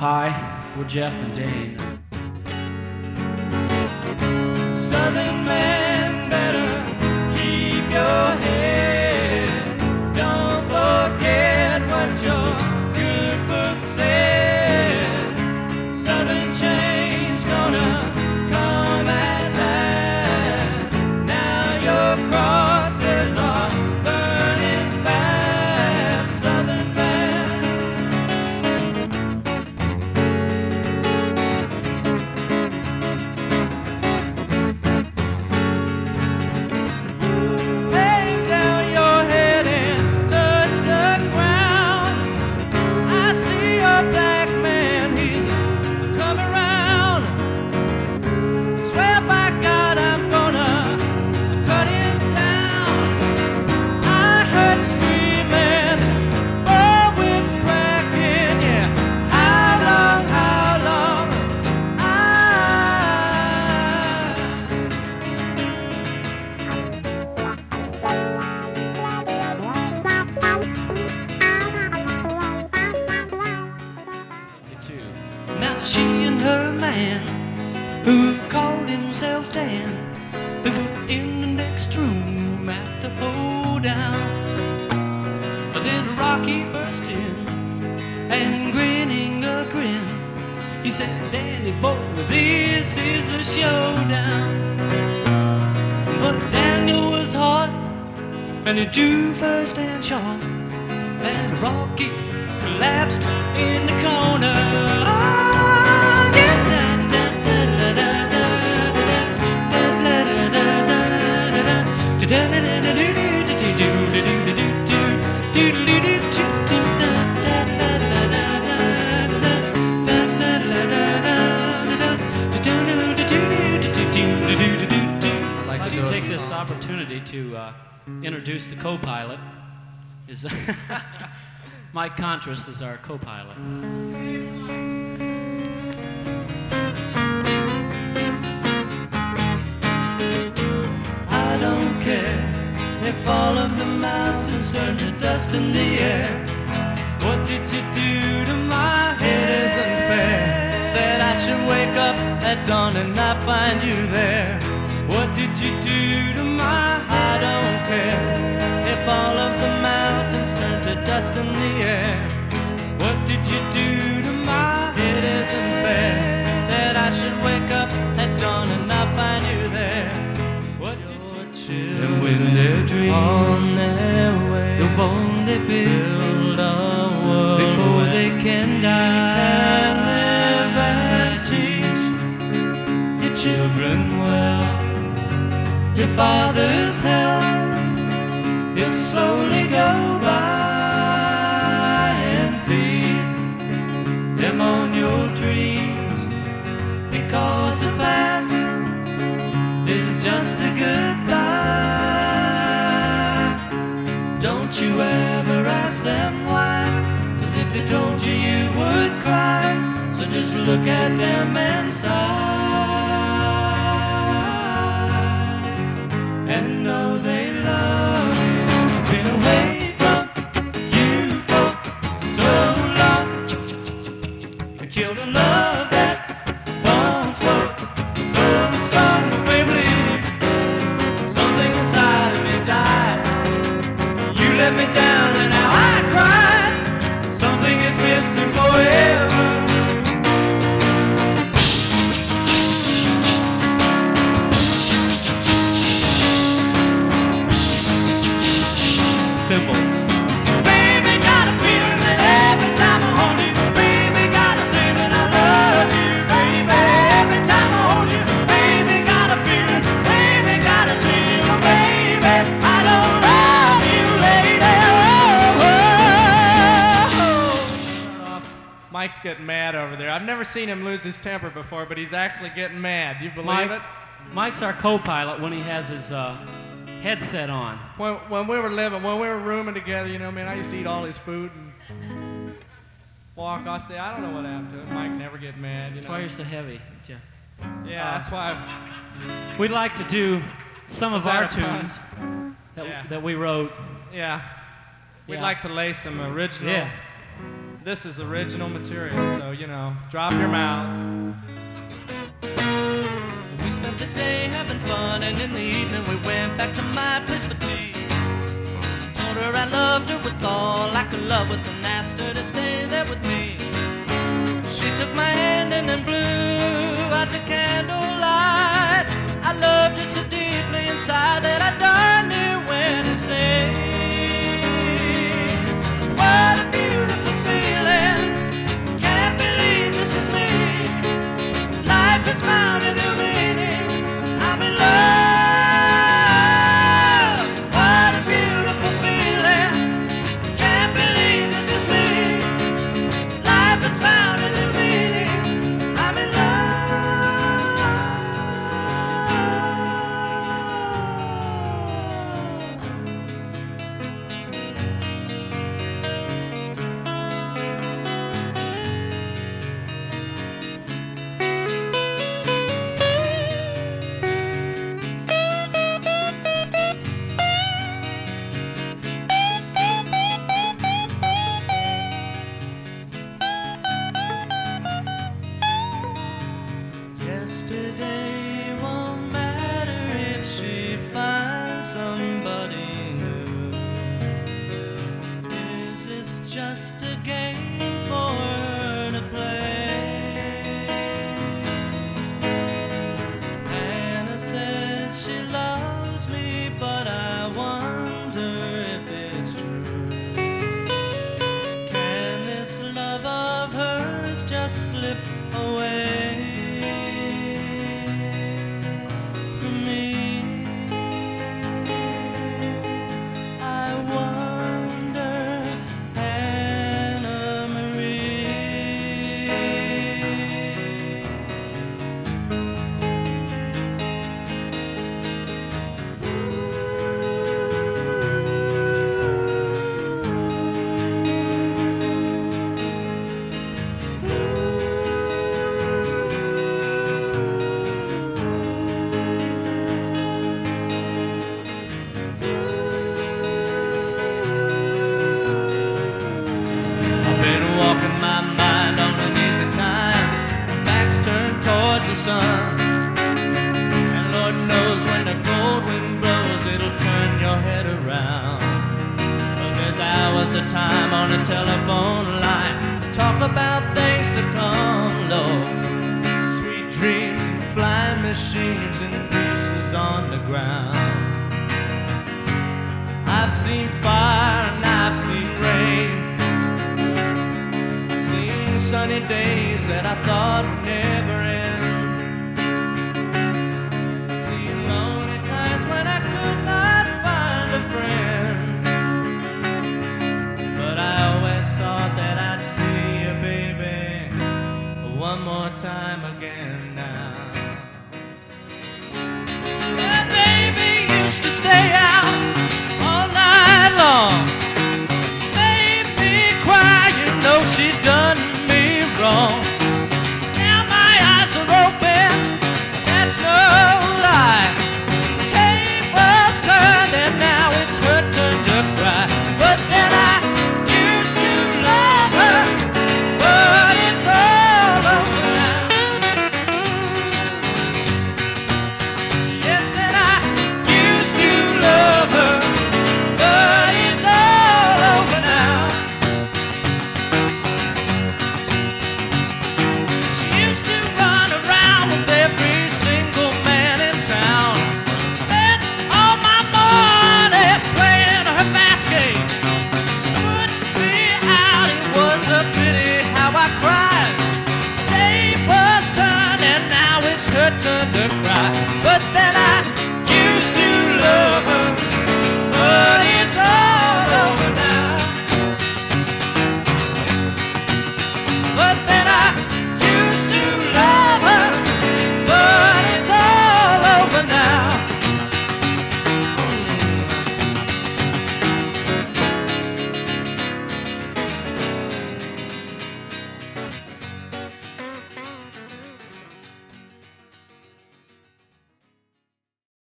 Hi, we're Jeff and Dane. Southern man, better keep your head. Don't forget what your good book said. Southern change gonna come at last. Now your crosses are burning fast. Southern man. Hang down your head and touch the ground. I see a black man, he's coming round. Swear by God I'm gonna cut him down. I heard screaming, oh, whips cracking, yeah. How long, how long? Now she and her man, who called himself Dan, they were in the next room at the hoedown. But then Rocky burst in, and grinning a grin, he said, Danny boy, this is a showdown. But Daniel was hot, and he drew first and shot, and Rocky collapsed in the corner. Oh, yeah, da, da, da, da, da, da, da, da, da, da, da, da, da, I'd like to take this opportunity to introduce the co-pilot. Is Mike Contrast is our co-pilot. I don't care if all of the mountains turn to dust in the air. What did you do to my head isn't fair. That I should wake up at dawn and not find you there. What did you do to my head? I don't care if all of the mountains turn to dust in the air. What did you do to my head isn't fair. That I should wake up at dawn and not find you there. What did you do? And when they're dreaming on their way, the bone they build a world before they can die. And never teach your children well. Your father's health, he'll slowly go by, and feed them on your dreams, because the past is just a goodbye. Don't you ever ask them why, 'cause if they told you, you would cry. So just look at them and sigh, and know they love you. Been away from you for so long. I killed a love that once was so strong. Baby, something inside of me died. You let me down and now I cry. Something is missing forever. Symbols. Baby, got a feeling that every time I hold you, baby, gotta say that I love you, baby. Every time I hold you, baby, got a feeling, baby, gotta say to you, baby, I don't love you, lady. Mike's getting mad over there. I've never seen him lose his temper before, but he's actually getting mad. Do you believe it? Mike's our co-pilot when he has his headset on. When we were rooming together, you know, man, I used to eat all his food and walk off. Say, I don't know what happened to him. Mike never get mad. That's why you're so heavy, Jeff. Yeah, that's why. We'd like to do some of that our a pun? tunes that we wrote. Yeah. We'd Yeah. like to lay some original. Yeah. This is original material, so, you know, drop your mouth. We spent the day having fun, and in the evening we went back to my place for tea. Told her I loved her with all I could love with, and asked her to stay there with me. She took my hand and then blew out the candlelight. I loved her so deeply inside that I darn near went insane. What a beautiful feeling. Can't believe this is me. Life has found a new meaning. I'm in love. What a beautiful feeling. Can't believe this is me. Life has found a new meaning. I'm in love. Yesterday won't matter if she finds somebody new. Is this just a game for her to play? Hannah says she loves me, but I wonder if it's true. Can this love of hers just slip away? Walking my mind on an easy time. My back's turned towards the sun, and Lord knows when the cold wind blows, it'll turn your head around. But there's hours of time on a telephone line to talk about things to come, Lord. Sweet dreams and flying machines and pieces on the ground. I've seen fire and I've seen rain, sunny days that I thought would never end.